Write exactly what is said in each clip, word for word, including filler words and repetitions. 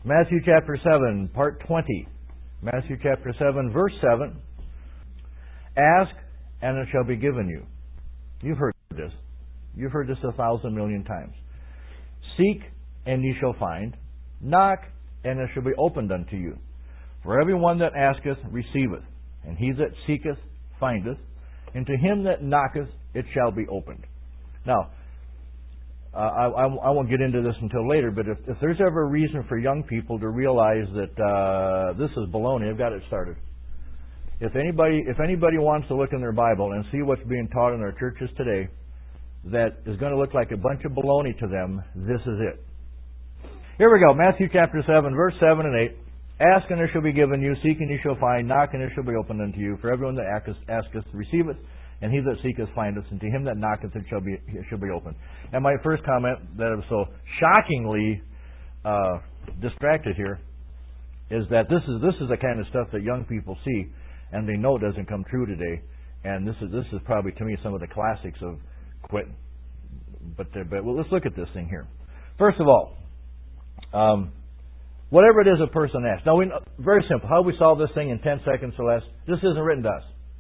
Matthew chapter seven, part twenty. Matthew chapter seven, verse seven. Ask, and it shall be given you. You've heard this. You've heard this a thousand million times. Seek, and ye shall find. Knock, and it shall be opened unto you. For everyone that asketh receiveth, and he that seeketh findeth, and to him that knocketh it shall be opened. Now, uh, I, I, I won't get into this until later, but if, if there's ever a reason for young people to realize that uh, this is baloney, I've got it started. If anybody, if anybody wants to look in their Bible and see what's being taught in our churches today that is going to look like a bunch of baloney to them, this is it. Here we go, Matthew chapter seven, verse seven and eight. Ask, and it shall be given you. Seek, and ye shall find. Knock, and it shall be opened unto you. For everyone that asketh, asketh receiveth, and he that seeketh findeth, and to him that knocketh it shall be it shall be opened. And my first comment that I was so shockingly uh, distracted here is that this is this is the kind of stuff that young people see, and they know it doesn't come true today. And this is this is probably to me some of the classics of quitting. But but well, let's look at this thing here. First of all, um, whatever it is a person asks. Now, we know, very simple. How do we solve this thing in ten seconds or less? This isn't written to us.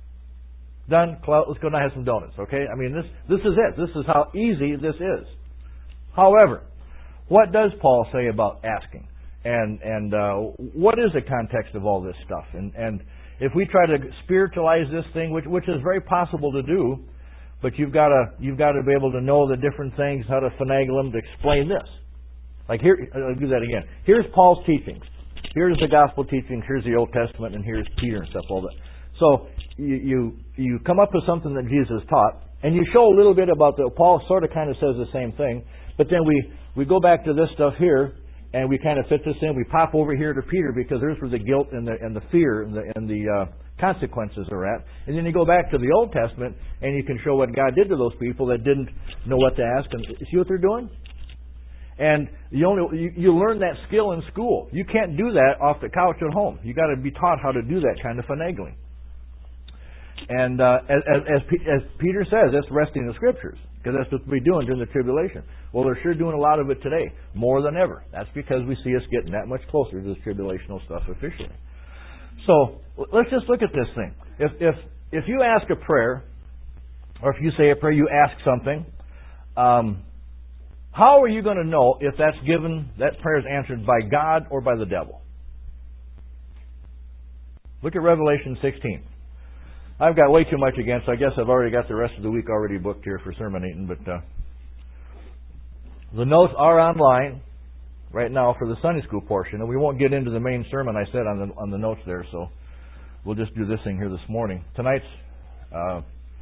Done. Let's go now have some donuts. Okay. I mean, this this is it. This is how easy this is. However, what does Paul say about asking? And and uh, what is the context of all this stuff? And and if we try to spiritualize this thing, which which is very possible to do, but you've got to you've got to be able to know the different things, how to finagle them to explain this. Like here, I'll do that again. Here's Paul's teachings. Here's the gospel teachings. Here's the Old Testament, and here's Peter and stuff. All that. So you you, you come up with something that Jesus taught, and you show a little bit about the. Paul sort of kind of says the same thing, but then we we go back to this stuff here, and we kind of fit this in. We pop over here to Peter because there's where the guilt and the and the fear and the and the uh, consequences are at. And then you go back to the Old Testament, and you can show what God did to those people that didn't know what to ask. And see what they're doing. And you only you, you learn that skill in school. You can't do that off the couch at home. You got to be taught how to do that kind of finagling. And uh, as, as, as Peter says, that's resting in the Scriptures, because that's what we're doing during the tribulation. Well, they're sure doing a lot of it today, more than ever. That's because we see us getting that much closer to this tribulational stuff officially. So let's just look at this thing. If if if you ask a prayer, or if you say a prayer, you ask something. Um, How are you going to know if that's given, that prayer is answered by God or by the devil? Look at Revelation sixteen. I've got way too much again, so I guess I've already got the rest of the week already booked here for sermonating. But uh, the notes are online right now for the Sunday school portion, and we won't get into the main sermon I said on the on the notes there. So we'll just do this thing here this morning. Tonight's. Uh,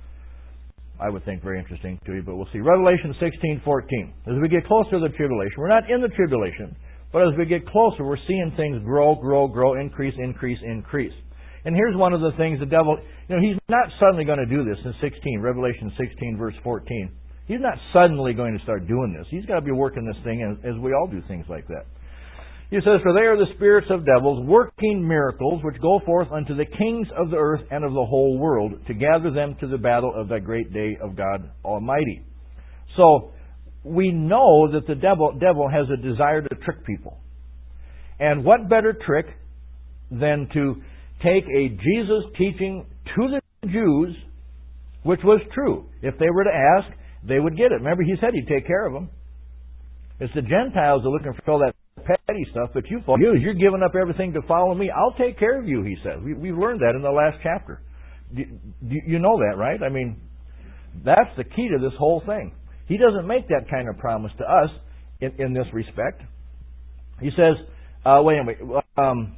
I would think very interesting to you, but we'll see. Revelation sixteen fourteen. As we get closer to the tribulation, we're not in the tribulation, but as we get closer, we're seeing things grow, grow, grow, increase, increase, increase. And here's one of the things the devil, you know, he's not suddenly going to do this in sixteen, Revelation sixteen, verse fourteen. He's not suddenly going to start doing this. He's got to be working this thing as, as we all do things like that. He says, for they are the spirits of devils, working miracles, which go forth unto the kings of the earth and of the whole world, to gather them to the battle of that great day of God Almighty. So, we know that the devil, devil has a desire to trick people. And what better trick than to take a Jesus teaching to the Jews, which was true. If they were to ask, they would get it. Remember, he said he'd take care of them. It's the Gentiles that are looking for all that petty stuff, but you, you're giving up everything to follow me. I'll take care of you, he says. We, we've learned that in the last chapter. Do, do, you know that, right? I mean, that's the key to this whole thing. He doesn't make that kind of promise to us in, in this respect. He says, uh, wait a minute, um,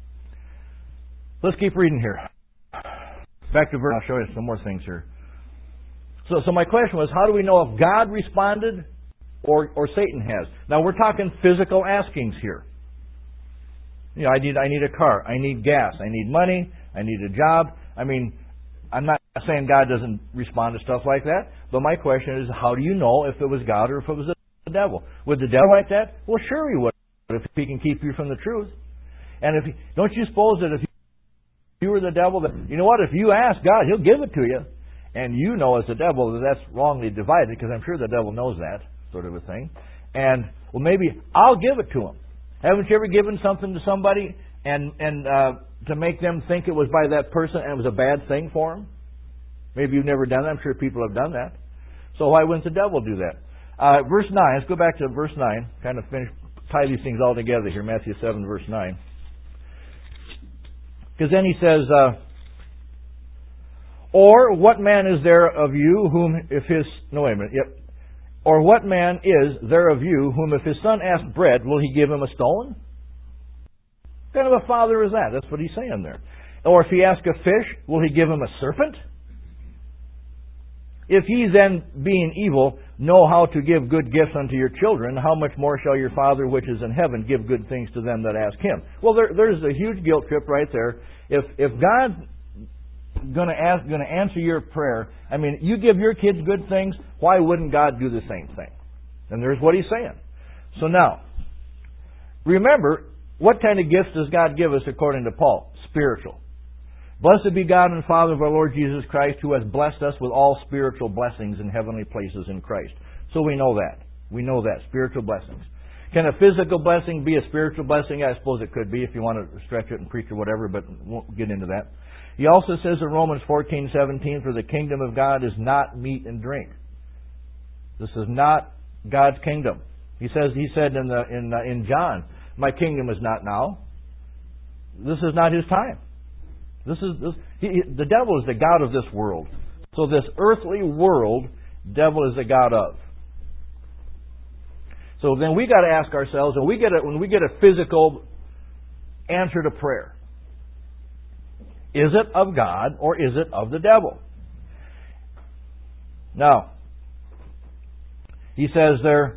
let's keep reading here. Back to verse, I'll show you some more things here. So, so my question was, how do we know if God responded Or, or Satan has? Now we're talking physical askings here. You know, I need I need a car, I need gas, I need money, I need a job. I mean, I'm not saying God doesn't respond to stuff like that, but my question is, how do you know if it was God or if it was the devil? Would the devil like that? Well, sure he would, if he can keep you from the truth. And if he, don't you suppose that if you were the devil, that you know what? If you ask God, He'll give it to you, and you know as the devil that that's wrongly divided, because I'm sure the devil knows that. Sort of a thing. And, well, maybe I'll give it to him. Haven't you ever given something to somebody and and uh, to make them think it was by that person and it was a bad thing for them? Maybe you've never done that. I'm sure people have done that. So why wouldn't the devil do that? Uh, verse nine. Let's go back to verse nine. Kind of finish, tie these things all together here. Matthew seven, verse nine. Because then he says, uh, or what man is there of you whom if his no wait a minute yep or what man is there of you whom if his son asks bread will he give him a stone? What kind of a father is that? That's what he's saying there. Or if he asks a fish, will he give him a serpent? If ye then, being evil, know how to give good gifts unto your children, how much more shall your Father which is in heaven give good things to them that ask Him? Well, there, there's a huge guilt trip right there. If if God's going to ask, going to answer your prayer, I mean, you give your kids good things, why wouldn't God do the same thing? And there's what He's saying. So now, remember, what kind of gifts does God give us according to Paul? Spiritual. Blessed be God and Father of our Lord Jesus Christ, who has blessed us with all spiritual blessings in heavenly places in Christ. So we know that. We know that. Spiritual blessings. Can a physical blessing be a spiritual blessing? I suppose it could be if you want to stretch it and preach or whatever, but won't get into that. He also says in Romans fourteen seventeen, for the kingdom of God is not meat and drink. This is not God's kingdom. He says. He said in the in uh, in John, my kingdom is not now. This is not His time. This is this, he, the devil is the god of this world. So this earthly world, devil is the god of. So then we got to ask ourselves, when we get a, when we get a physical answer to prayer, is it of God or is it of the devil? Now, he says there,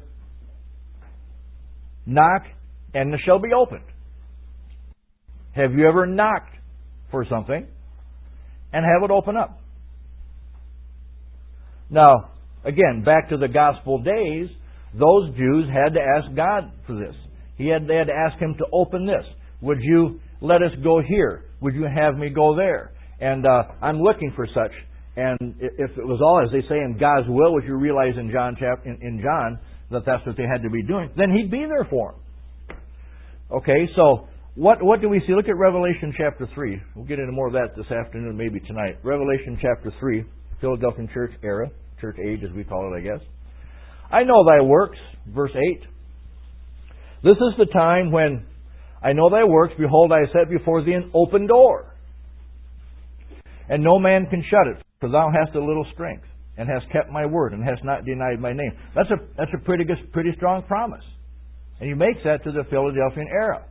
knock and it shall be opened. Have you ever knocked for something and have it open up? Now, again, back to the gospel days, those Jews had to ask God for this. He had, they had to ask Him to open this. Would you let us go here? Would you have me go there? And uh, I'm looking for such. And if it was all, as they say, in God's will, which you realize in John chapter in, in John that that's what they had to be doing, then He'd be there for them. Okay, so What what do we see? Look at Revelation chapter three. We'll get into more of that this afternoon, maybe tonight. Revelation chapter three, Philadelphian church era, church age as we call it, I guess. I know thy works, verse eight. This is the time when I know thy works. Behold, I set before thee an open door, and no man can shut it. For thou hast a little strength, and hast kept my word, and hast not denied my name. That's a that's a pretty good, pretty strong promise, and He makes that to the Philadelphian era.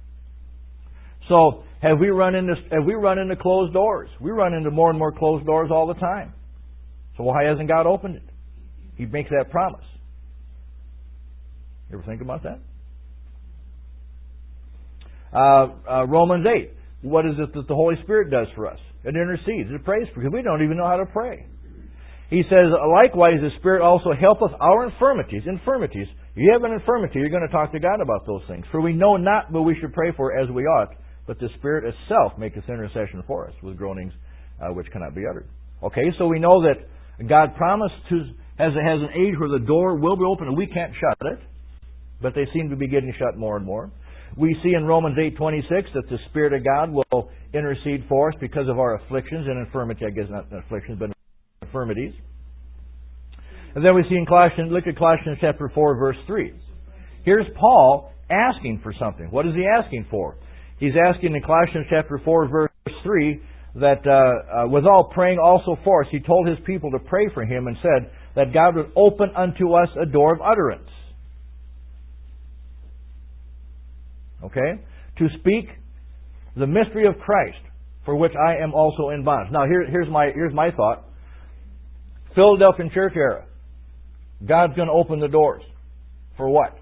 So have we run into have we run into closed doors? We run into more and more closed doors all the time. So why hasn't God opened it? He makes that promise. You ever think about that? Uh, uh, Romans eight. What is it that the Holy Spirit does for us? It intercedes. It prays for us. We don't even know how to pray. He says, likewise, the Spirit also helpeth our infirmities. Infirmities. If you have an infirmity, you're going to talk to God about those things. For we know not what we should pray for as we ought, but the Spirit itself maketh intercession for us with groanings uh, which cannot be uttered. Okay, so we know that God promised to has has an age where the door will be open and we can't shut it, but they seem to be getting shut more and more. We see in Romans eight twenty-six that the Spirit of God will intercede for us because of our afflictions and infirmity. I guess not afflictions, but infirmities. And then we see in Colossians, look at Colossians chapter four, verse three. Here's Paul asking for something. What is he asking for? He's asking in Colossians chapter four, verse three, that uh, uh, withal praying also for us, he told his people to pray for him and said that God would open unto us a door of utterance. Okay? To speak the mystery of Christ, for which I am also in bonds. Now here, here's my here's my thought. Philadelphian church era. God's going to open the doors. For what?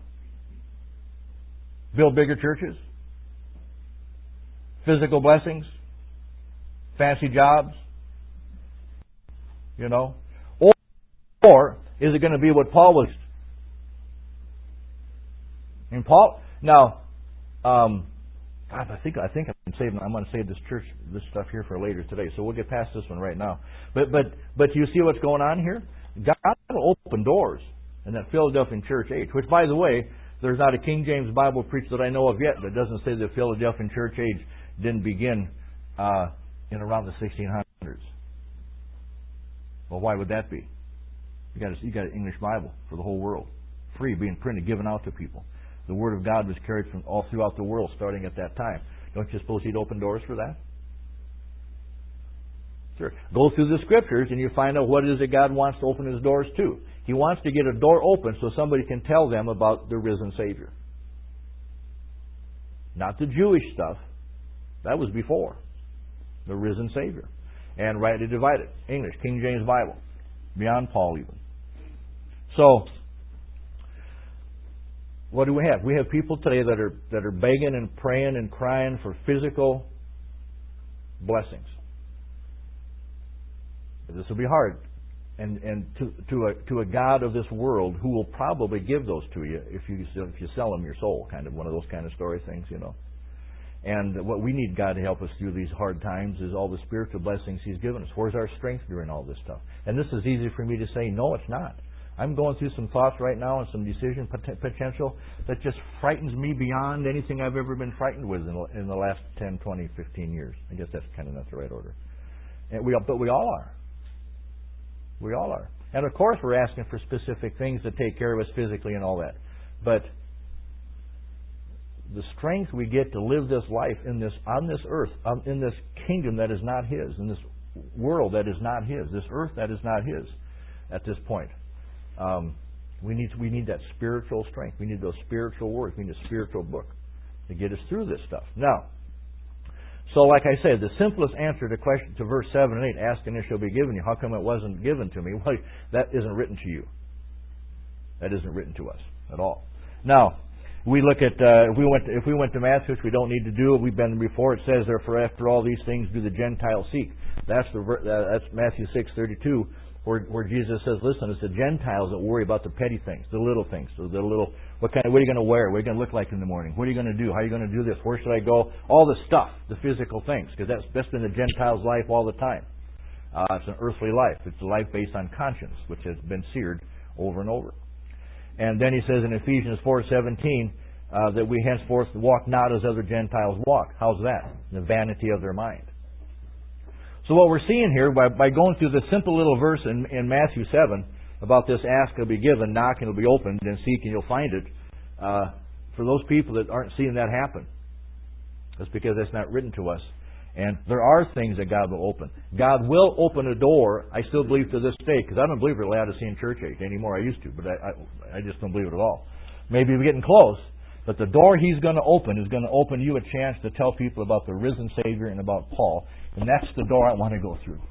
Build bigger churches? Physical blessings? Fancy jobs? You know? Or, or is it going to be what Paul was? And Paul, now, um, God, I think I think I'm saving. I'm going to save this church, this stuff here for later today. So we'll get past this one right now. But but but you see what's going on here? God will open doors in that Philadelphian church age. Which, by the way, There's not a King James Bible preached that I know of yet that doesn't say the Philadelphian church age didn't begin uh, in around the sixteen hundreds. Well, why would that be? You got a, you got an English Bible for the whole world, free, being printed, given out to people. The Word of God was carried from all throughout the world, starting at that time. Don't you suppose He'd open doors for that? Sure. Go through the Scriptures and you find out what it is that God wants to open His doors to. He wants to get a door open so somebody can tell them about the risen Savior. Not the Jewish stuff. That was before. The risen Savior. And rightly divided. English, King James Bible. Beyond Paul even. So, what do we have? We have people today that are that are begging and praying and crying for physical blessings. This will be hard. And and to to a to a God of this world who will probably give those to you if you if you sell Him your soul, kind of one of those kind of story things, you know. And what we need God to help us through these hard times is all the spiritual blessings He's given us. Where's our strength during all this stuff? And this is easy for me to say, no, it's not. I'm going through some thoughts right now and some decision pot- potential that just frightens me beyond anything I've ever been frightened with in the, in the last ten, twenty, fifteen years. I guess that's kind of not the right order. And we, but we all are. We all are. And of course we're asking for specific things to take care of us physically and all that. But the strength we get to live this life in this on this earth, um, in this kingdom that is not His, in this world that is not His, this earth that is not His at this point. Um, we need we need that spiritual strength. We need those spiritual words. We need a spiritual book to get us through this stuff. Now, so like I said, the simplest answer to question to verse seven and eight, ask and it shall be given you. How come it wasn't given to me? Well, that isn't written to you. That isn't written to us at all. Now, we look at uh, if we went to, if we went to Matthew, which we don't need to do. We've been before. It says, "Therefore, after all these things, do the Gentiles seek." That's the uh, that's Matthew six thirty-two, where where Jesus says, "Listen, it's the Gentiles that worry about the petty things, the little things, so the little what kind of what are you going to wear? What are you going to look like in the morning? What are you going to do? How are you going to do this? Where should I go? All the stuff, the physical things, because that's that's been the Gentiles' life all the time. Uh, it's an earthly life. It's a life based on conscience, which has been seared over and over." And then he says in Ephesians four seventeen uh, that we henceforth walk not as other Gentiles walk. How's that? The vanity of their mind. So what we're seeing here, by, by going through this simple little verse in, in Matthew seven about this ask will be given, knock and it'll be opened, and seek and you'll find it, uh, for those people that aren't seeing that happen, that's because that's not written to us. And there are things that God will open. God will open a door, I still believe to this day, because I don't believe we're Laodicean church age anymore. I used to, but I, I, I just don't believe it at all. Maybe we're getting close, but the door He's going to open is going to open you a chance to tell people about the risen Savior and about Paul. And that's the door I want to go through.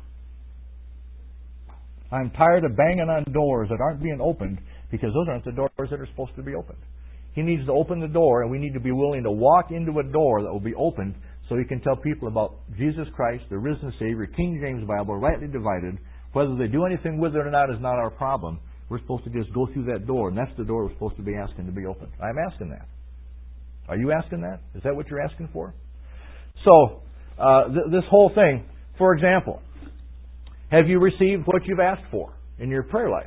I'm tired of banging on doors that aren't being opened because those aren't the doors that are supposed to be opened. He needs to open the door, and we need to be willing to walk into a door that will be opened so He can tell people about Jesus Christ, the risen Savior, King James Bible, rightly divided. Whether they do anything with it or not is not our problem. We're supposed to just go through that door, and that's the door we're supposed to be asking to be opened. I'm asking that. Are you asking that? Is that what you're asking for? So, uh, th- this whole thing, for example, have you received what you've asked for in your prayer life?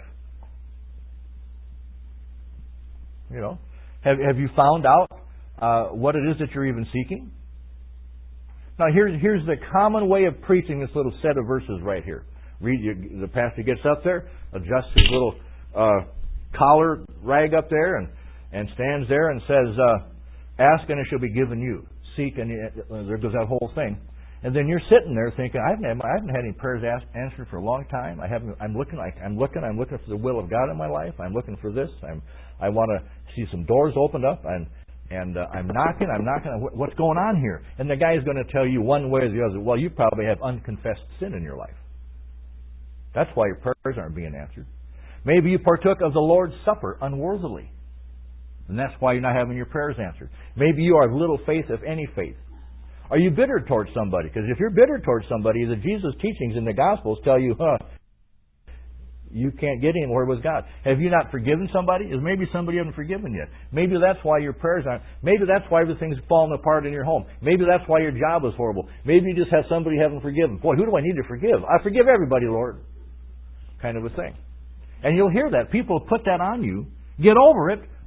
You know, have have you found out uh, what it is that you're even seeking? Now, here's here's the common way of preaching this little set of verses right here. Read you, the pastor gets up there, adjusts his little uh, collar rag up there, and and stands there and says, uh, "Ask and it shall be given you. Seek and uh, there goes that whole thing." And then you're sitting there thinking, "I haven't had, I haven't had any prayers asked, answered for a long time. I haven't. I'm looking like I'm looking. I'm looking for the will of God in my life. I'm looking for this. I'm. I want to see some doors opened up. And and uh, I'm knocking. I'm knocking. What's going on here?" And the guy is going to tell you one way or the other. Well, you probably have unconfessed sin in your life. That's why your prayers aren't being answered. Maybe you partook of the Lord's Supper unworthily, and that's why you're not having your prayers answered. Maybe you are of little faith, if any faith. Are you bitter towards somebody? Because if you're bitter towards somebody, the Jesus teachings in the Gospels tell you, huh, you can't get anywhere with God. Have you not forgiven somebody? Is maybe somebody you haven't forgiven yet. Maybe that's why your prayers aren't. Maybe that's why everything's falling apart in your home. Maybe that's why your job is horrible. Maybe you just have somebody you haven't forgiven. Boy, who do I need to forgive? I forgive everybody, Lord. Kind of a thing. And you'll hear that. People put that on you. Get over it.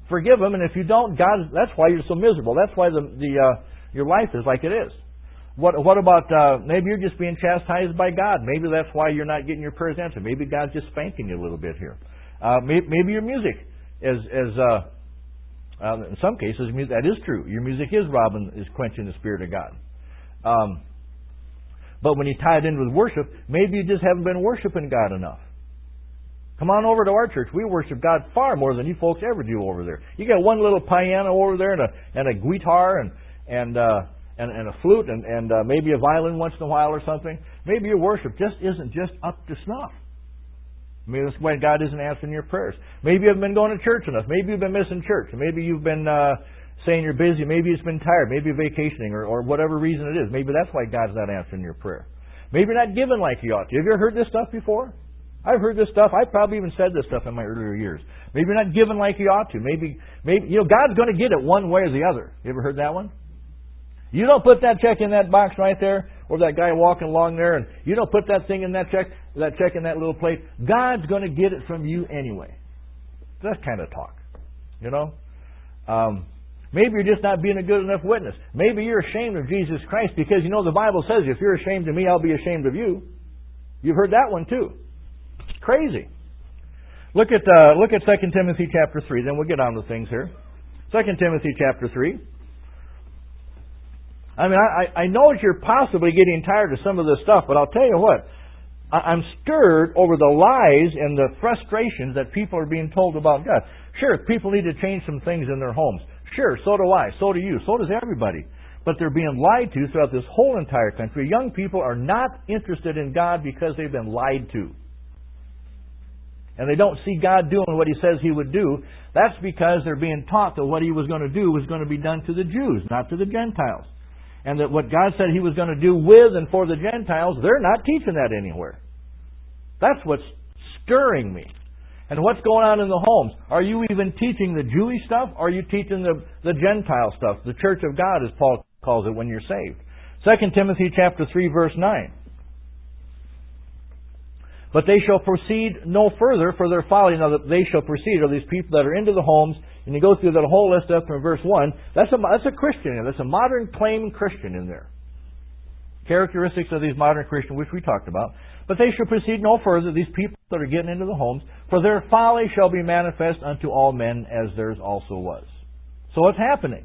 forgive them, and if you don't, God, that's why you're so miserable. That's why the the uh, your life is like it is. What what about uh, maybe you're just being chastised by God? Maybe that's why you're not getting your prayers answered. Maybe God's just spanking you a little bit here. Uh, maybe, maybe your music is is uh, uh, in some cases that is true. Your music is robbing, is quenching the Spirit of God. Um, but when you tie it in with worship, maybe you just haven't been worshiping God enough. Come on over to our church. We worship God far more than you folks ever do over there. You got one little piano over there and a and a guitar and and uh, and, and a flute and and uh, maybe a violin once in a while or something. Maybe your worship just isn't just up to snuff. Maybe that's why God isn't answering your prayers. Maybe you haven't been going to church enough. Maybe you've been missing church. Maybe you've been uh, saying you're busy. Maybe you've been tired. Maybe you're vacationing or, or whatever reason it is. Maybe that's why God's not answering your prayer. Maybe you're not giving like you ought to. Have you ever heard this stuff before? I've heard this stuff. I probably even said this stuff in my earlier years. Maybe you're not giving like you ought to. Maybe, maybe you know, God's going to get it one way or the other. You ever heard that one? You don't put that check in that box right there, or that guy walking along there, and you don't put that thing in that check, that check in that little plate. God's going to get it from you anyway. That kind of talk, you know. Um, maybe you're just not being a good enough witness. Maybe you're ashamed of Jesus Christ because you know the Bible says, if you're ashamed of me, I'll be ashamed of you. You've heard that one too. It's crazy. Look at uh, look at Second Timothy chapter three. Then we'll get on to things here. Second Timothy chapter three. I mean, I, I know that you're possibly getting tired of some of this stuff, but I'll tell you what. I'm stirred over the lies and the frustrations that people are being told about God. Sure, people need to change some things in their homes. Sure, so do I. So do you. So does everybody. But they're being lied to throughout this whole entire country. Young people are not interested in God because they've been lied to. And they don't see God doing what He says He would do. That's because they're being taught that what He was going to do was going to be done to the Jews, not to the Gentiles. And that what God said He was going to do with and for the Gentiles, they're not teaching that anywhere. That's what's stirring me. And what's going on in the homes? Are you even teaching the Jewish stuff? Or are you teaching the, the Gentile stuff? The church of God, as Paul calls it, when you're saved. Second Timothy chapter three, verse nine. But they shall proceed no further for their folly. Now, that they shall proceed are these people that are into the homes. And you go through that whole list up from verse one. That's a, that's a Christian. That's a modern claiming Christian in there. Characteristics of these modern Christians, which we talked about. But they shall proceed no further, these people that are getting into the homes, for their folly shall be manifest unto all men, as theirs also was. So what's happening?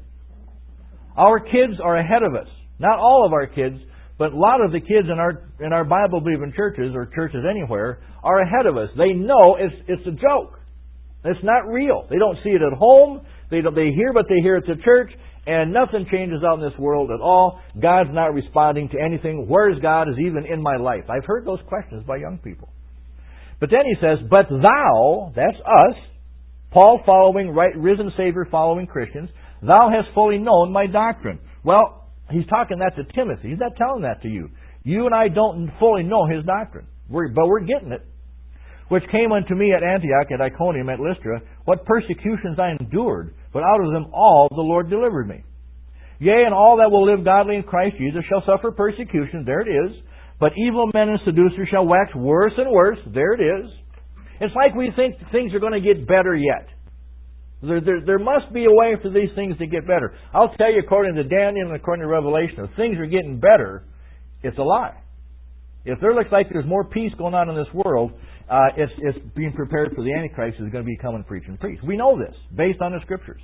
Our kids are ahead of us. Not all of our kids, but a lot of the kids in our in our Bible-believing churches, or churches anywhere, are ahead of us. They know it's it's a joke. It's not real. They don't see it at home. They don't, they hear what they hear at the church, and nothing changes out in this world at all. God's not responding to anything. Where is God is even in my life? I've heard those questions by young people. But then he says, but thou, that's us, Paul following, right, risen Savior following Christians, thou hast fully known my doctrine. Well, he's talking that to Timothy. He's not telling that to you. You and I don't fully know his doctrine, we're, but we're getting it. Which came unto me at Antioch, at Iconium, at Lystra, what persecutions I endured, but out of them all the Lord delivered me. Yea, and all that will live godly in Christ Jesus shall suffer persecution, there it is. But evil men and seducers shall wax worse and worse, there it is. It's like we think things are going to get better yet. There, there, there must be a way for these things to get better. I'll tell you, according to Daniel and according to Revelation, if things are getting better, it's a lie. If there looks like there's more peace going on in this world, uh, it's, it's being prepared for the Antichrist who's going to be coming preach and preach. We know this, based on the Scriptures.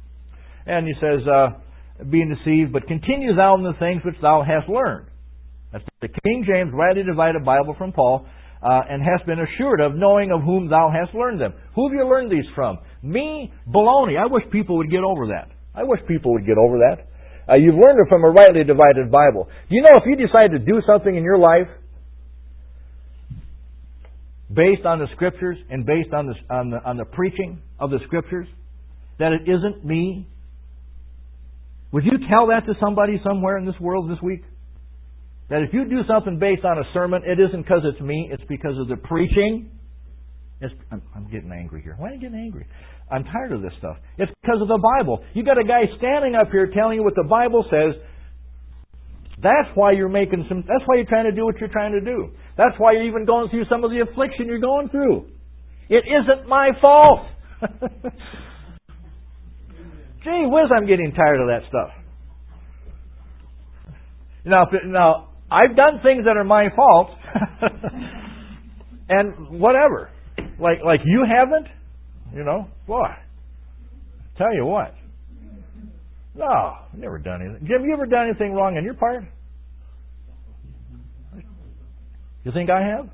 And he says, uh, being deceived, but continue thou in the things which thou hast learned. That's the King James rightly divided Bible from Paul, uh, and hast been assured of, knowing of whom thou hast learned them. Who have you learned these from? Me? Baloney. I wish people would get over that. I wish people would get over that. Uh, you've learned it from a rightly divided Bible. You know, if you decide to do something in your life based on the Scriptures and based on the, on the, on the preaching of the Scriptures, that it isn't me, would you tell that to somebody somewhere in this world this week? That if you do something based on a sermon, it isn't because it's me, it's because of the preaching. It's, I'm, I'm getting angry here. Why are you getting angry? I'm tired of this stuff. It's because of the Bible. You got a guy standing up here telling you what the Bible says. That's why you're making some. That's why you're trying to do what you're trying to do. That's why you're even going through some of the affliction you're going through. It isn't my fault. Gee whiz, I'm getting tired of that stuff. Now, if it, now I've done things that are my fault, and whatever. Like like you haven't, you know. Boy, tell you what. No, never done anything. Jim, you ever done anything wrong on your part? You think I have?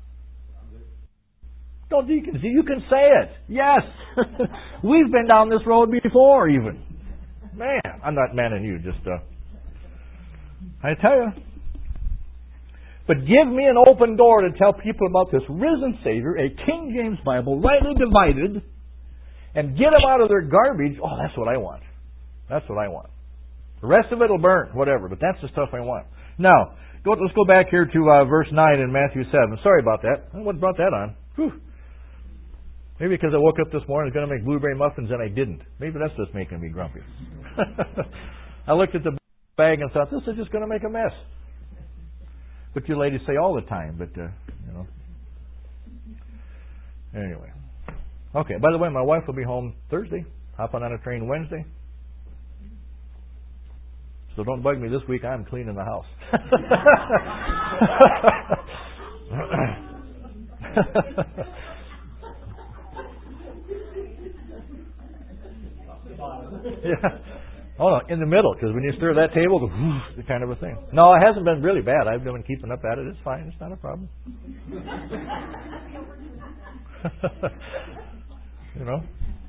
Don't you can you can say it. Yes, we've been down this road before, even. Man, I'm not manning you. Just uh, I tell you. But give me an open door to tell people about this risen Savior, a King James Bible, rightly divided, and get them out of their garbage. Oh, that's what I want. That's what I want. The rest of it will burn, whatever, but that's the stuff I want. Now, go, let's go back here to uh, verse nine in Matthew seven. Sorry about that. What brought that on? Whew. Maybe because I woke up this morning, I was going to make blueberry muffins, and I didn't. Maybe that's just making me grumpy. I looked at the bag and thought, this is just going to make a mess. But you ladies say all the time, but, uh, you know. Anyway. Okay, by the way, my wife will be home Thursday, hopping on a train Wednesday. So don't bug me this week, I'm cleaning the house. Yeah. Oh, no, in the middle, because when you stir that table, the kind of a thing. No, it hasn't been really bad. I've been keeping up at it. It's fine. It's not a problem. You know?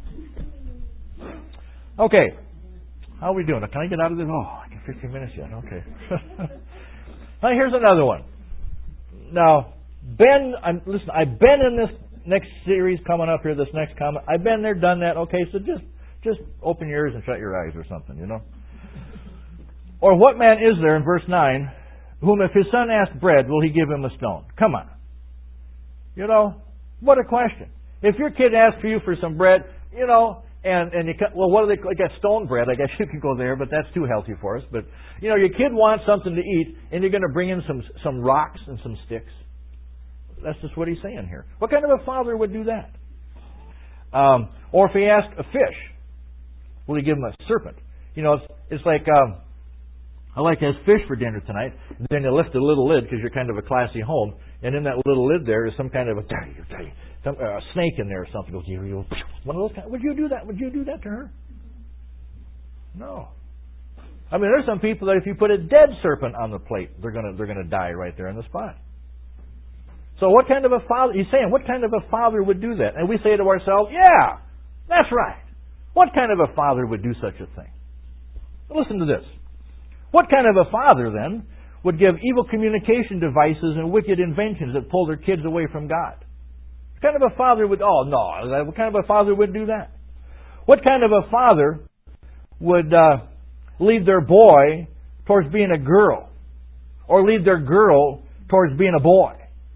Okay. How are we doing? Can I get out of this? Oh, I got fifteen minutes yet. Okay. Now, here's another one. Now, Ben, I'm, listen, I've been in this next series coming up here, this next comment. I've been there, done that. Okay, so just Just open your ears and shut your eyes or something, you know. Or what man is there in verse nine, whom if his son asks bread, will he give him a stone? Come on. You know, what a question. If your kid asks for you for some bread, you know, and, and you cut, well, what do they, I guess stone bread, I guess you could go there, but that's too healthy for us. But, you know, your kid wants something to eat, and you're going to bring in some, some rocks and some sticks. That's just what he's saying here. What kind of a father would do that? Um, or if he asked a fish, will he give him a serpent? You know, it's, it's like, um, I like to have fish for dinner tonight. And then you lift the little lid because you're kind of a classy home. And in that little lid there is some kind of a, some, uh, a snake in there or something. Goes, one of those kind, would you do that? Would you do that to her? No. I mean, there's some people that if you put a dead serpent on the plate, they're gonna they're gonna die right there on the spot. So what kind of a father? He's saying, what kind of a father would do that? And we say to ourselves, yeah, that's right. What kind of a father would do such a thing? Listen to this. What kind of a father, then, would give evil communication devices and wicked inventions that pull their kids away from God? What kind of a father would... Oh, no. What kind of a father would do that? What kind of a father would uh, lead their boy towards being a girl? Or lead their girl towards being a boy?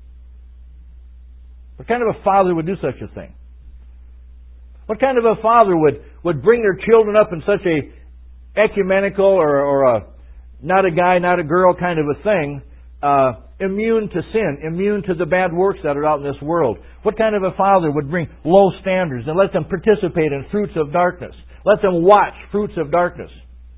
What kind of a father would do such a thing? What kind of a father would, would bring their children up in such a ecumenical or, or a not a guy, not a girl kind of a thing, uh, immune to sin, immune to the bad works that are out in this world? What kind of a father would bring low standards and let them participate in fruits of darkness? Let them watch fruits of darkness?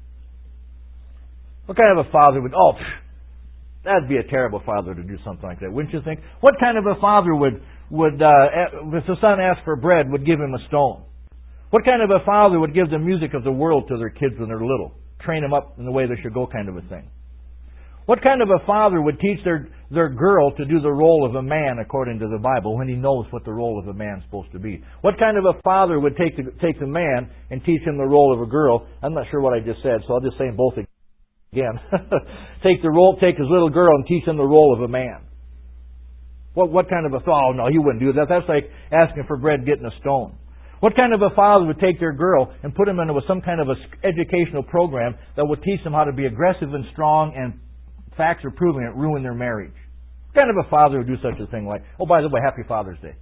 What kind of a father would... Oh, pff, that'd be a terrible father to do something like that, wouldn't you think? What kind of a father would... would uh, if the son asked for bread, would give him a stone? What kind of a father would give the music of the world to their kids when they're little? Train them up in the way they should go kind of a thing. What kind of a father would teach their, their girl to do the role of a man according to the Bible when he knows what the role of a man's supposed to be? What kind of a father would take the, take the man and teach him the role of a girl? I'm not sure what I just said, so I'll just say them both again. take the role, take his little girl and teach him the role of a man. What, what kind of a... Oh, no, he wouldn't do that. That's like asking for bread, getting a stone. What kind of a father would take their girl and put them into some kind of a educational program that would teach them how to be aggressive and strong, and facts are proving it, ruin their marriage? What kind of a father would do such a thing like, oh, by the way, Happy Father's Day?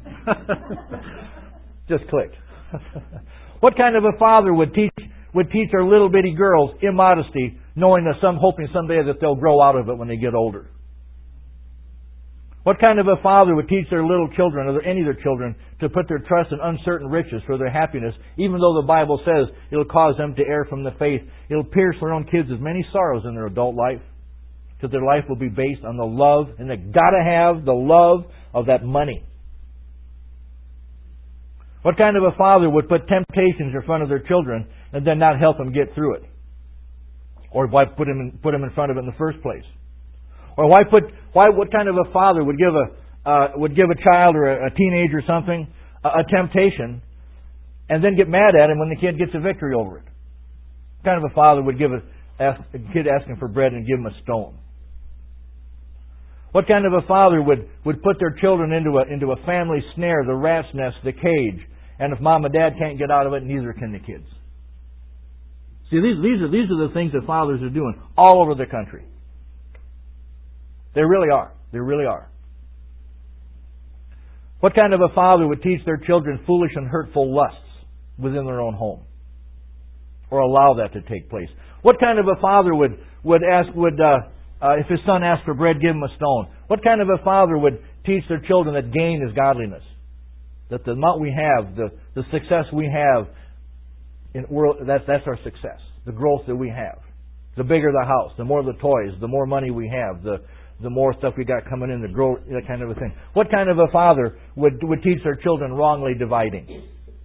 Just clicked. What kind of a father would teach would teach our little bitty girls immodesty, knowing that some hoping someday that they'll grow out of it when they get older? What kind of a father would teach their little children, or any of their children, to put their trust in uncertain riches for their happiness, even though the Bible says it'll cause them to err from the faith? It'll pierce their own kids with many sorrows in their adult life, because their life will be based on the love, and they've got to have the love of that money. What kind of a father would put temptations in front of their children and then not help them get through it? Or why put them in, put them in front of it in the first place? Or why put why what kind of a father would give a uh, would give a child or a, a teenager or something a, a temptation and then get mad at him when the kid gets a victory over it? What kind of a father would give a, ask, a kid asking for bread and give him a stone? What kind of a father would, would put their children into a into a family snare, the rat's nest, the cage, and if mom and dad can't get out of it, neither can the kids? See, these these are these are the things that fathers are doing all over the country. They really are. They really are. What kind of a father would teach their children foolish and hurtful lusts within their own home, or allow that to take place? What kind of a father would would ask would uh, uh, if his son asked for bread, give him a stone? What kind of a father would teach their children that gain is godliness, that the amount we have, the the success we have in world, that's that's our success, the growth that we have. The bigger the house, the more the toys, the more money we have, the the more stuff we got coming in, the grow, that kind of a thing. What kind of a father would would teach their children wrongly dividing?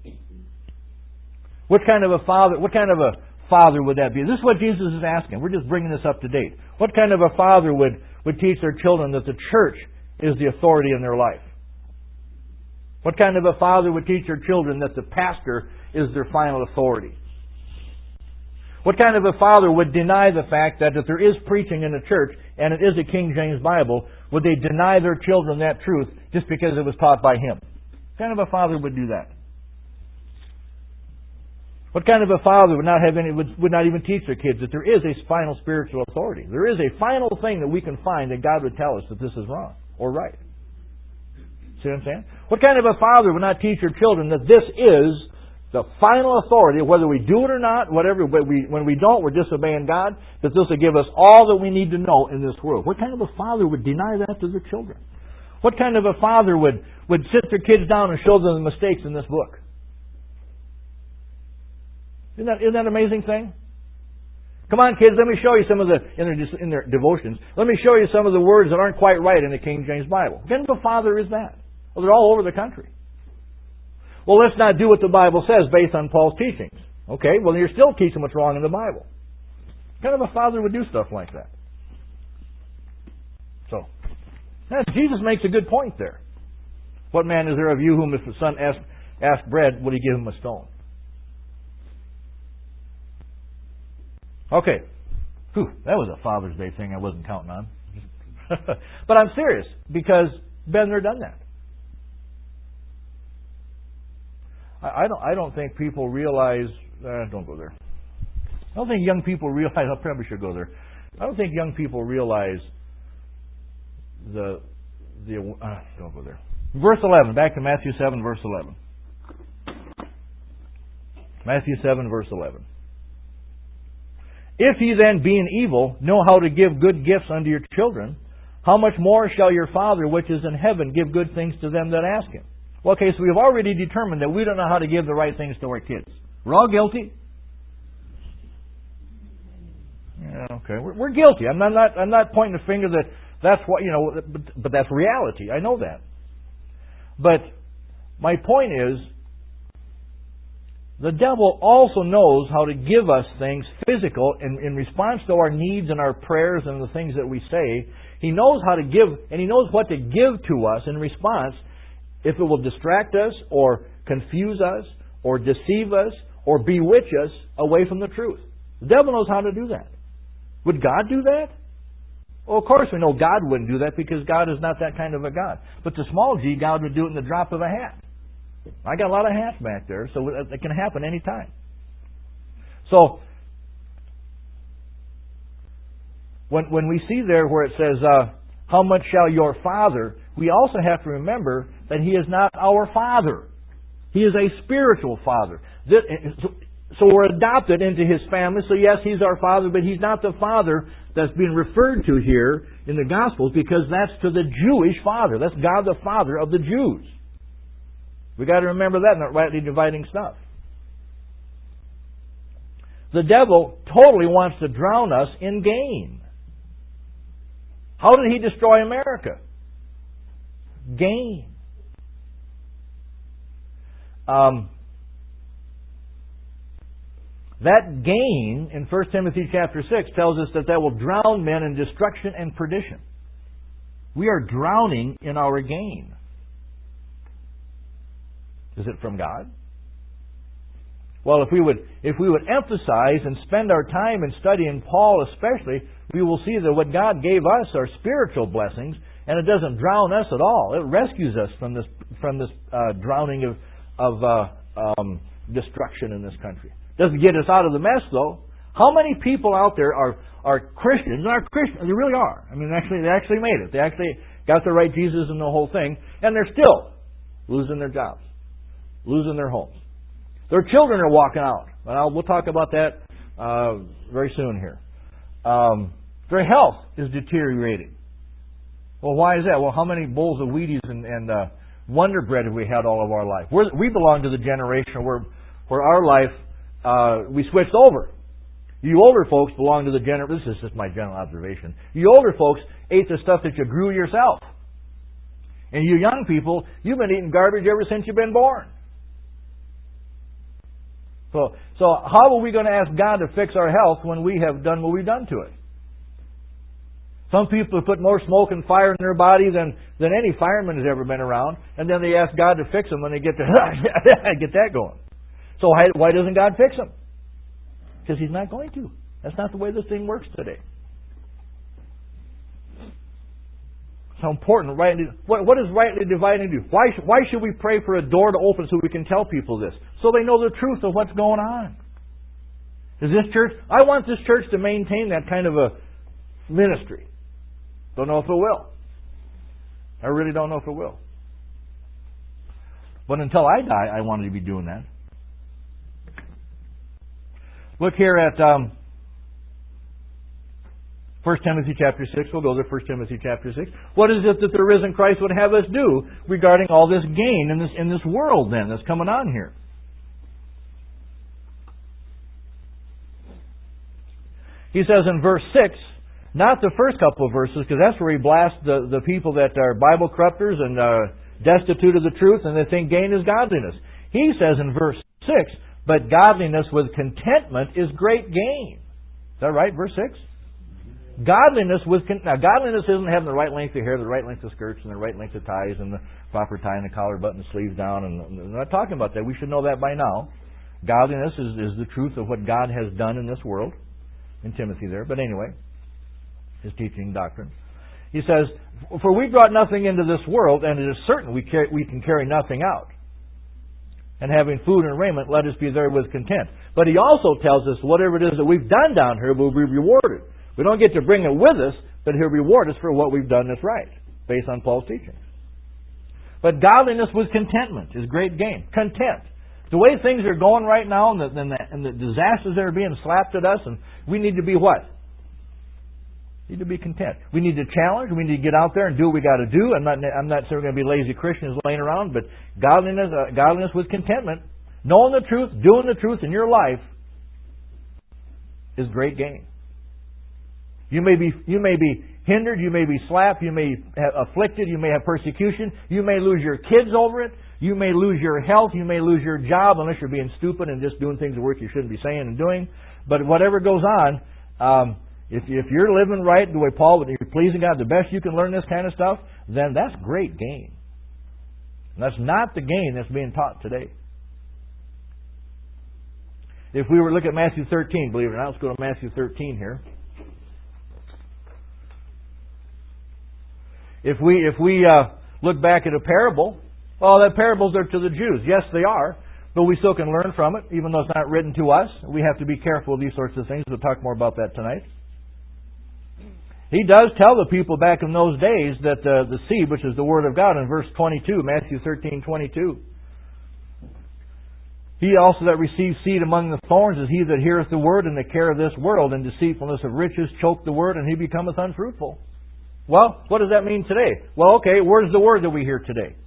What kind of a father? What kind of a father would that be? This is what Jesus is asking. We're just bringing this up to date. What kind of a father would would teach their children that the church is the authority in their life? What kind of a father would teach their children that the pastor is their final authority? What kind of a father would deny the fact that if there is preaching in the church, and it is a King James Bible, would they deny their children that truth just because it was taught by him? What kind of a father would do that? What kind of a father would not have any would, would not even teach their kids that there is a final spiritual authority? There is a final thing that we can find that God would tell us that this is wrong or right. See what I'm saying? What kind of a father would not teach their children that this is the final authority, whether we do it or not, whatever, but we, when we don't, we're disobeying God, that this will give us all that we need to know in this world? What kind of a father would deny that to their children? What kind of a father would, would sit their kids down and show them the mistakes in this book? Isn't that, isn't that an amazing thing? Come on, kids, let me show you some of the, in their, in their devotions, let me show you some of the words that aren't quite right in the King James Bible. What kind of a father is that? Well, they're all over the country. Well, let's not do what the Bible says based on Paul's teachings. Okay, well, you're still teaching what's wrong in the Bible. What kind of a father would do stuff like that? So, now, Jesus makes a good point there. What man is there of you whom if the son asks ask bread, will he give him a stone? Okay. Whew, that was a Father's Day thing I wasn't counting on. But I'm serious, because been there, done that. I don't. I don't think people realize. Uh, don't go there. I don't think young people realize. I probably should go there. I don't think young people realize the the. Uh, don't go there. Verse eleven. Back to Matthew seven, verse eleven. Matthew seven, verse eleven. If ye then, being evil, know how to give good gifts unto your children, how much more shall your Father which is in heaven give good things to them that ask Him? Well, okay, so we've already determined that we don't know how to give the right things to our kids. We're all guilty. Yeah, okay, we're, we're guilty. I'm not. I'm not pointing the finger that that's what you know, but, but that's reality. I know that. But my point is, the devil also knows how to give us things physical in, in response to our needs and our prayers and the things that we say. He knows how to give, and he knows what to give to us in response. If it will distract us or confuse us or deceive us or bewitch us away from the truth. The devil knows how to do that. Would God do that? Well, of course we know God wouldn't do that because God is not that kind of a God. But the small g, God would do it in the drop of a hat. I got a lot of hats back there, so it can happen any time. So, when when we see there where it says, uh, how much shall your Father, we also have to remember that He is not our Father. He is a spiritual Father. So we're adopted into His family, so yes, He's our Father, but He's not the Father that's being referred to here in the Gospels because that's to the Jewish Father. That's God the Father of the Jews. We've got to remember that, not rightly dividing stuff. The devil totally wants to drown us in gain. How did he destroy America? Gain. Um, that gain in First Timothy chapter six tells us that that will drown men in destruction and perdition. We are drowning in our gain. Is it from God? Well, if we would if we would emphasize and spend our time in studying Paul especially, we will see that what God gave us are spiritual blessings, and it doesn't drown us at all. It rescues us from this from this uh, drowning of of uh, um, destruction in this country. Doesn't get us out of the mess, though. How many people out there are are Christians? And are Christians? They really are. I mean, actually, they actually made it. They actually got the right Jesus and the whole thing, and they're still losing their jobs, losing their homes. Their children are walking out. Well, we'll talk about that uh, very soon here. Um, their health is deteriorating. Well, why is that? Well, how many bowls of Wheaties and, and uh, Wonder Bread have we had all of our life? We're, we belong to the generation where, where our life, uh, we switched over. You older folks belong to the generation, this is just my general observation. You older folks ate the stuff that you grew yourself. And you young people, you've been eating garbage ever since you've been born. So, so how are we going to ask God to fix our health when we have done what we've done to it? Some people have put more smoke and fire in their body than, than any fireman has ever been around, and then they ask God to fix them when they get to get that going. So why, why doesn't God fix them? Because He's not going to. That's not the way this thing works today. How important rightly what, what is rightly dividing do? Why why should we pray for a door to open so we can tell people this? So they know the truth of what's going on. Is this church? I want this church to maintain that kind of a ministry. Don't know if it will. I really don't know if it will. But until I die, I wanted to be doing that. Look here at um, First Timothy chapter six. We'll go to First Timothy chapter six. What is it that the risen Christ would have us do regarding all this gain in this in this world then that's coming on here? He says in verse six, not the first couple of verses, because that's where he blasts the, the people that are Bible corrupters and uh, destitute of the truth, and they think gain is godliness. He says in verse six, but godliness with contentment is great gain. Is that right, verse six? Godliness with con- now godliness isn't having the right length of hair, the right length of skirts, and the right length of ties, and the proper tie and the collar button, the sleeves down. And I'm not talking about that. We should know that by now. Godliness is, is the truth of what God has done in this world. In Timothy there, but anyway, his teaching doctrine. He says, "For we brought nothing into this world, and it is certain we carry, we can carry nothing out. And having food and raiment, let us be therewith content." But he also tells us whatever it is that we've done down here will be rewarded. We don't get to bring it with us, but He'll reward us for what we've done that's right, based on Paul's teaching. But godliness with contentment is great gain. Content. The way things are going right now, and the, and, the, and the disasters that are being slapped at us, and we need to be what? We need to be content. We need to challenge. We need to get out there and do what we got to do. I'm not. I'm not saying we're going to be lazy Christians laying around, but godliness, uh, godliness with contentment, knowing the truth, doing the truth in your life, is great gain. You may be. You may be hindered. You may be slapped. You may have afflicted. You may have persecution. You may lose your kids over it. You may lose your health. You may lose your job unless you're being stupid and just doing things at work you shouldn't be saying and doing. But whatever goes on, um, if, if you're living right the way Paul would, you're pleasing God the best you can learn this kind of stuff, then that's great gain. And that's not the gain that's being taught today. If we were to look at Matthew thirteen, believe it or not, let's go to Matthew thirteen here. If we if we uh, look back at a parable, well, that parables are to the Jews. Yes, they are, but we still can learn from it, even though it's not written to us. We have to be careful of these sorts of things. We'll talk more about that tonight. He does tell the people back in those days that uh, the seed, which is the Word of God, in verse twenty-two, Matthew thirteen twenty-two. He also that receives seed among the thorns is he that heareth the word, and the care of this world and deceitfulness of riches choke the word, and he becometh unfruitful. Well, what does that mean today? Well, okay, where's the word that we hear today?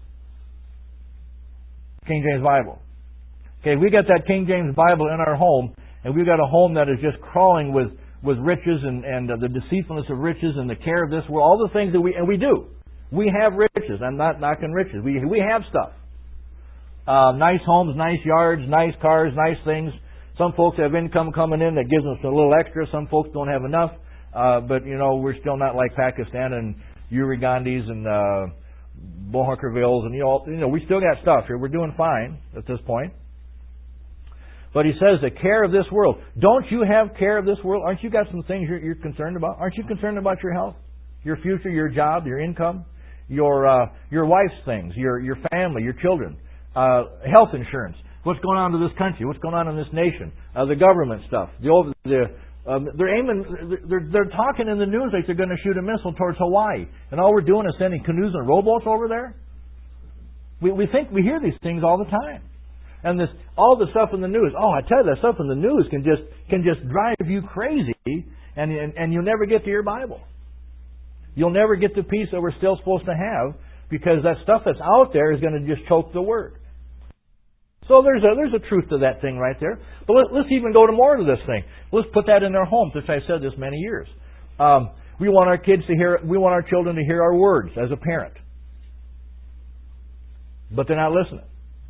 King James Bible. Okay, we got that King James Bible in our home, and we've got a home that is just crawling with, with riches and, and uh, the deceitfulness of riches and the care of this world, all the things that we, and we do. We have riches. I'm not knocking riches. We, we have stuff. Uh, nice homes, nice yards, nice cars, nice things. Some folks have income coming in that gives us a little extra. Some folks don't have enough. Uh, but, you know, we're still not like Pakistan and Urugandis and uh, Bohunkervilles. And, you know, you know, we still got stuff here. We're doing fine at this point. But he says the care of this world. Don't you have care of this world? Aren't you got some things you're, you're concerned about? Aren't you concerned about your health, your future, your job, your income, your uh, your wife's things, your your family, your children? Uh, health insurance. What's going on to this country? What's going on in this nation? Uh, the government stuff. The old, the um, they're aiming. They're they're talking in the news like they're going to shoot a missile towards Hawaii, and all we're doing is sending canoes and rowboats over there. We we think we hear these things all the time, and this all the stuff in the news. Oh, I tell you, that stuff in the news can just can just drive you crazy, and and, and you'll never get to your Bible. You'll never get the peace that we're still supposed to have, because that stuff that's out there is going to just choke the Word. So there's a there's a truth to that thing right there. But let, let's even go to more to this thing. Let's put that in their homes, which I've said this many years. Um, we want our kids to hear, we want our children to hear our words as a parent. But they're not listening.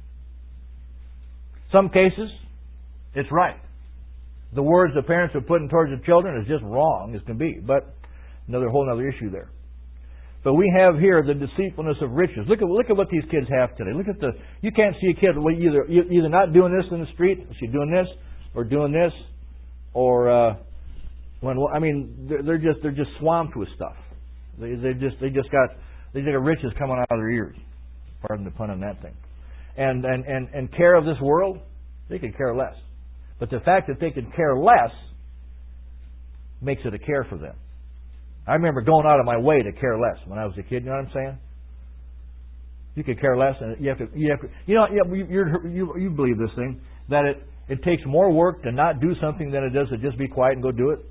Some cases, it's right. The words the parents are putting towards the children is just wrong as can be. But another whole other issue there. But we have here the deceitfulness of riches. Look at look at what these kids have today. Look at the. You can't see a kid either either not doing this in the street, she's doing this, or doing this, or uh, when I mean they're, they're just they're just swamped with stuff. They they just they just got they just got riches coming out of their ears. Pardon the pun on that thing. And and and and care of this world, they could care less. But the fact that they could care less makes it a care for them. I remember going out of my way to care less when I was a kid. You know what I'm saying? You could care less, and you have to. You have to. You know, you you you believe this thing that it it takes more work to not do something than it does to just be quiet and go do it.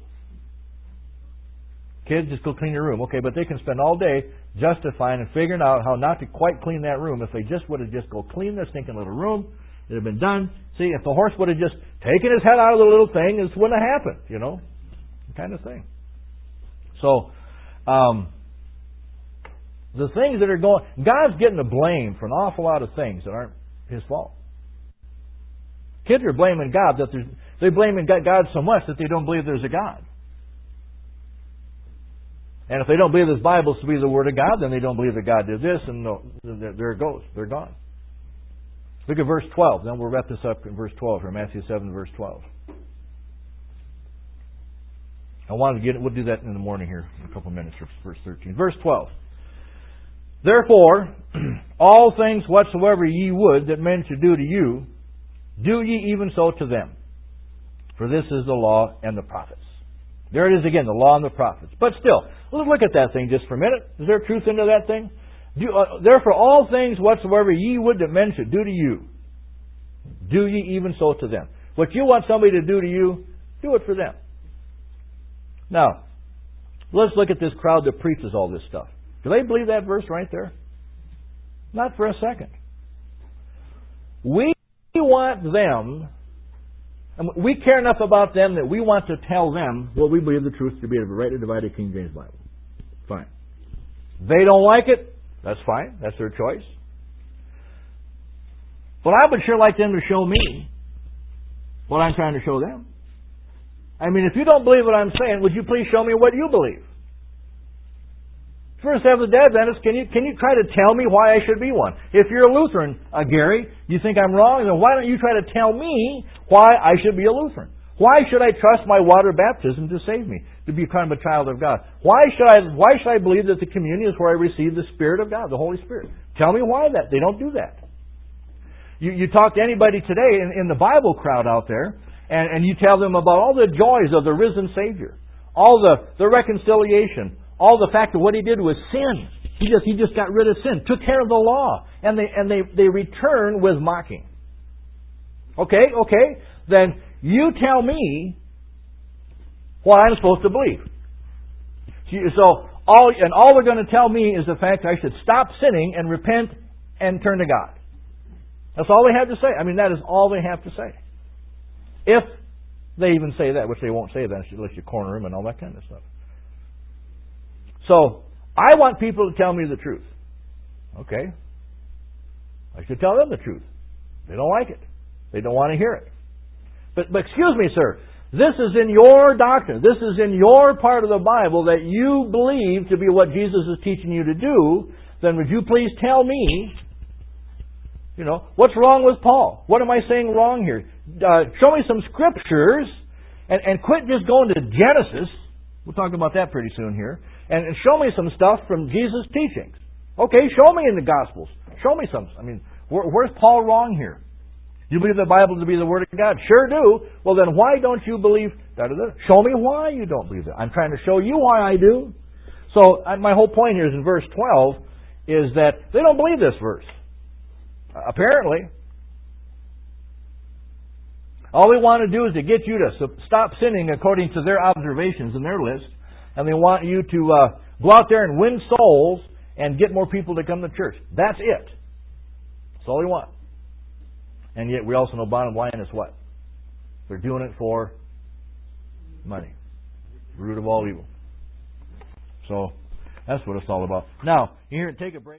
Kids, just go clean your room, okay? But they can spend all day justifying and figuring out how not to quite clean that room. If they just would have just go clean this stinking little room, it'd have been done. See, if the horse would have just taken his head out of the little thing, this wouldn't have happened. You know, kind of thing. So, um, the things that are going... God's getting the blame for an awful lot of things that aren't His fault. Kids are blaming God. that there's, They're blaming God so much that they don't believe there's a God. And if they don't believe this Bible to be the Word of God, then they don't believe that God did this, and no, there it goes. They're gone. Look at verse twelve. Then we'll wrap this up in verse twelve, or Matthew seven, verse twelve. I wanted to get it. We'll do that in the morning here in a couple of minutes for verse thirteen. Verse twelve. Therefore, all things whatsoever ye would that men should do to you, do ye even so to them. For this is the law and the prophets. There it is again, the law and the prophets. But still, let's look at that thing just for a minute. Is there truth into that thing? Do, uh, Therefore, all things whatsoever ye would that men should do to you, do ye even so to them. What you want somebody to do to you, do it for them. Now, let's look at this crowd that preaches all this stuff. Do they believe that verse right there? Not for a second. We want them, and we care enough about them that we want to tell them what we believe the truth to be, of a rightly divided King James Bible. Fine. They don't like it. That's fine. That's their choice. But I would sure like them to show me what I'm trying to show them. I mean, if you don't believe what I'm saying, would you please show me what you believe? First Seventh Day Adventist, can you can you try to tell me why I should be one? If you're a Lutheran, uh, Gary, you think I'm wrong, then why don't you try to tell me why I should be a Lutheran? Why should I trust my water baptism to save me, to become a child of God? Why should I why should I believe that the communion is where I receive the Spirit of God, the Holy Spirit? Tell me why that. They don't do that. You you talk to anybody today in, in the Bible crowd out there, and, and you tell them about all the joys of the risen Savior, all the, the reconciliation, all the fact that what He did was sin. He just He just got rid of sin, took care of the law, and they and they, they return with mocking. Okay, okay. Then you tell me what I'm supposed to believe. So, all and all they're going to tell me is the fact that I should stop sinning and repent and turn to God. That's all they have to say. I mean, that is all they have to say. If they even say that, which they won't say that unless you corner them and all that kind of stuff. So, I want people to tell me the truth. Okay? I should tell them the truth. They don't like it. They don't want to hear it. But, but excuse me, sir. This is in your doctrine. This is in your part of the Bible that you believe to be what Jesus is teaching you to do. Then would you please tell me, you know, what's wrong with Paul? What am I saying wrong here? Uh, show me some scriptures and, and quit just going to Genesis. We'll talk about that pretty soon here. And, and show me some stuff from Jesus' teachings. Okay, show me in the Gospels. Show me some. I mean, where, where's Paul wrong here? You believe the Bible to be the Word of God? Sure do. Well, then why don't you believe... Da, da, da. Show me why you don't believe that. I'm trying to show you why I do. So uh, my whole point here is in verse twelve is that they don't believe this verse. Uh, apparently. All they want to do is to get you to stop sinning according to their observations and their list. And they want you to uh, go out there and win souls and get more people to come to church. That's it. That's all they want. And yet we also know bottom line is what? They're doing it for money. Root of all evil. So that's what it's all about. Now, here, take a break.